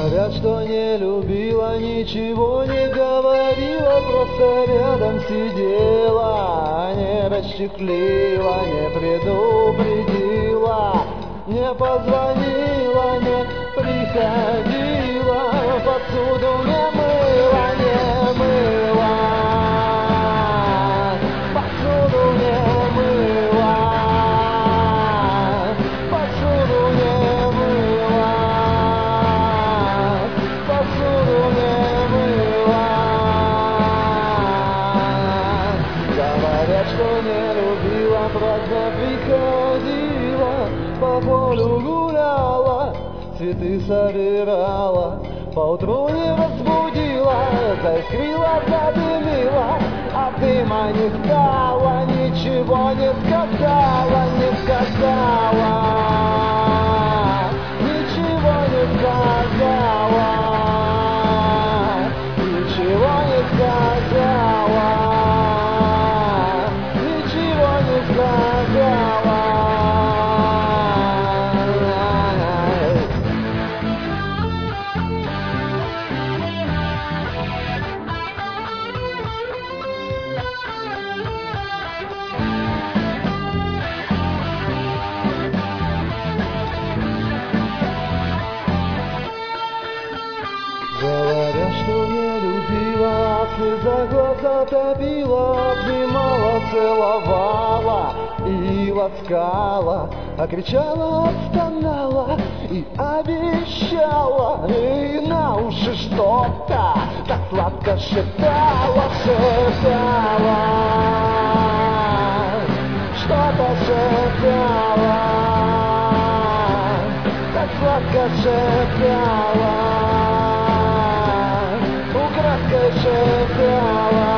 Говорят, что не любила, ничего не говорила, просто рядом сидела, не расчехлила, не предупредила, не позвонила, не приходила, посуду не мыла, не мыла, посуду не мыла, посуду не мыла, посуду не мыла. Говорят, что не любила, праздно приходила, по полю гуляла, цветы собирала, поутру не разбудила, заискрила, задымила, а дыма не стало, ничего не сказала, не сказала, ничего не сказала, ничего не сказала, ничего не сказала. Говорят, что не любила, слеза глаза топила, обнимала, целовала и ласкала, а кричала, стонала и обещала, и на уши что-то так сладко шептала, шептала, что-то шептала, так сладко шептала, украдкой шептала.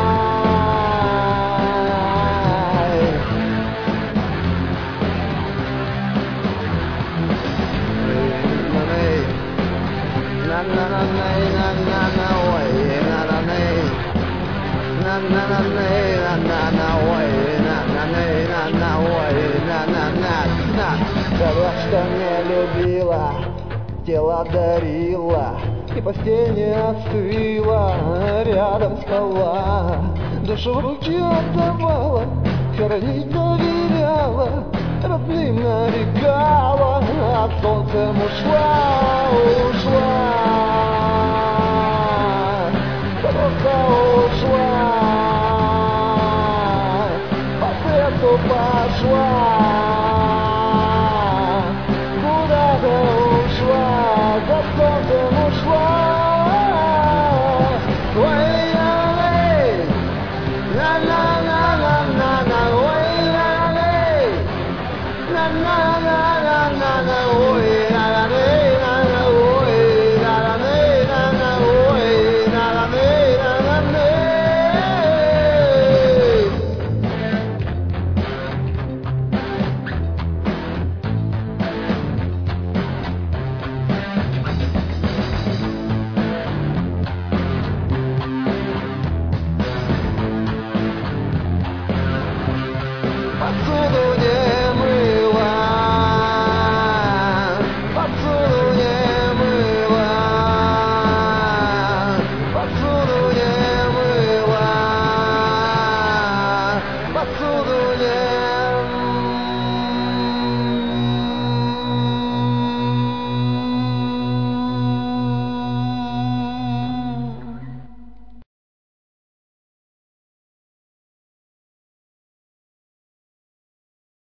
Говорят, что не любила, тело дарила, и постель не остыла, рядом спала, душу в руки отдавала, хоронить доверяла, родным нарекала, а солнцем ушла, ушла, просто ушла, по свету пошла.